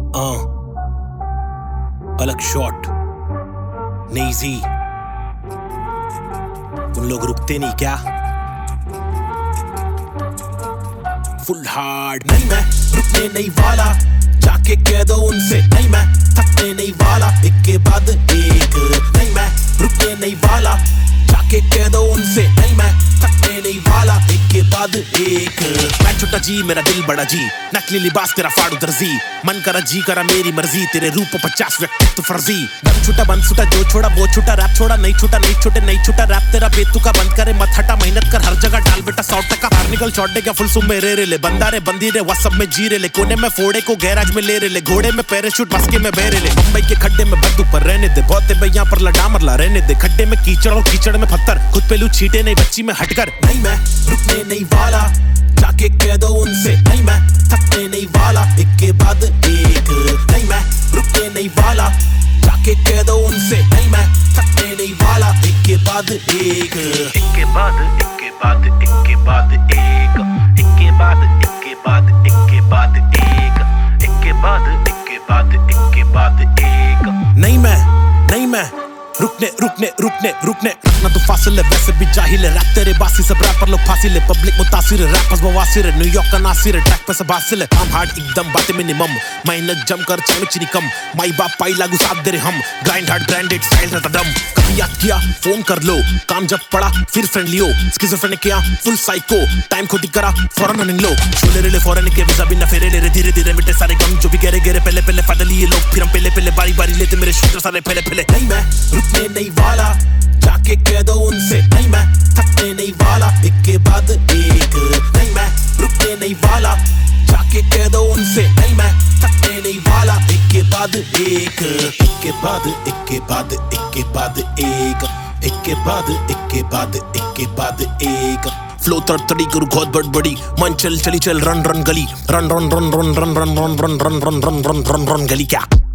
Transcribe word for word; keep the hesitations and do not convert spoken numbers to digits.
आ, अलग शॉट नहीं जी, उन लोग रुकते नहीं क्या? फुल हार्ड नहीं मैं रुकने नहीं वाला, जाके कह दो उनसे नहीं मैं थकने नहीं वाला, एक के बाद एक नहीं मैं रुकने नहीं वाला, जाके कह दो उनसे नहीं मैं थकने नहीं वाला, एक के बाद एक। मैं छोटा जी मेरा दिल बड़ा जी, नकली लिबास तेरा फाड़ू दर्जी, मन करा जी करा मेरी मर्जी, तेरे रूप पचास व्यक्तित्व फर्जी, दम छूटा बन छूटा जो छोड़ा वो छूटा, रैप छोड़ा नहीं छूटा नहीं छूटे नहीं छूटा, रैप तेरा बेतुका बंद करे मत हटा, मेहनत कर हर जगह डाल बेटा सौ टका, बाहर निकल चौट दे क्या फुल सुम में रे रे ले, बंदा रे बंदी रे वह सब में जी रे ले, कोने में फोड़े को गैराज में ले रे ले, घोड़े में पैराशूट बसके में बेरे ले, मुंबई के खड्डे में बद्दू पर रहने दे, बहुत है यहाँ पर लड़ा मरला रहने दे, खड्डे में कीचड़ और कीचड़ में पत्थर, खुद पे लू छीटे नहीं बच्ची में हटकर नहीं मैं रुकने नहीं वाला, जाके कह दो उनसे नहीं मैं थकने नहीं वाला, एक के बाद एक नहीं मैं रुकने नहीं वाला, जाके कह दो उनसे नहीं मैं थकने नहीं वाला, एक के बाद एक, एक के बाद एक के बाद एक के बाद एक, एक के बाद एक के बाद एक के बाद एक, एक के बाद एक के बाद एक के बाद एक। नहीं मैं नहीं मैं रुकने रुकने रुकने रुकने रखना तो फासिल है, वैसे भी जाहिल है, रैप तेरे बासी सब रैपर लोग फासिल है, पब्लिक मुतासिर है, रैपर्स बवासीर है, न्यूयॉर्क का नासिर है, ट्रैक पे सब हासिल है, काम हार्ड एकदम बातें मिनिमम, मेहनत जम कर चाय में चीनी कम, माई बाप पाई लागू साथ दे रहे हम, ग्राइंड हार्ड ब्रांडेड स्टाइल रहता दम, कभी याद किया फोन कर लो, काम जब पड़ा फिर फ्रेंडली हो, स्किज़ोफ्रेनिक किया फुल साइको, टाइम खोटी करा फौरन रनिंग लो, छोले रे ले फौरन के वीजा बिना फेरे ले रे, धीरे धीरे मिटे सारे गम जो भी गहरे गहरे, पहले पहले फायदा लिए लोग फिर हम पहले पहले बारी बारी लेते मेरे शूटर सारे पहले पहले नहीं मैं रुकने नहीं वाला, जाके कह दो उनसे नहीं मैं थकने नहीं वाला, एक के बाद एक नहीं मैं रुकने नहीं वाला, जाके कह दो उनसे नहीं मैं थकने नहीं वाला, एक के बाद एक, एक के बाद एक के बाद एक के बाद एक, एक के बाद एक के बाद एक के बाद एक, फ्लो तड़तड़ी करू बहुत बड़ बड़ी, मन चल चली चल रन रन गली, रन रन रन रन रन रन रन रन रन रन रन रन रन रन गली क्या